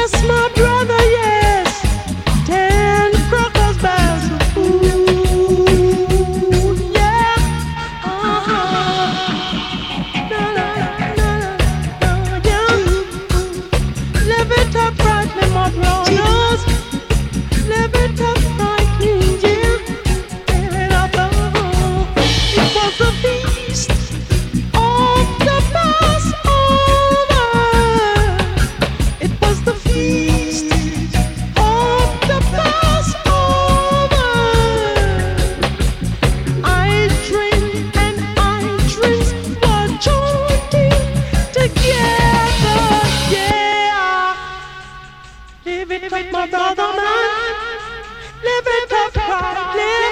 Yes, my brother, yes. 10 crackers bags of food. Yeah. Na, na, na, na, yeah. Live it up rightly, my brothers. Live it up rightly, yeah. Live it up, oh. It was a feast of the Passover. It was the feast of the Passover. I drink and I drink were joined together. Yeah. Live it up, my brother man. Live it up, right.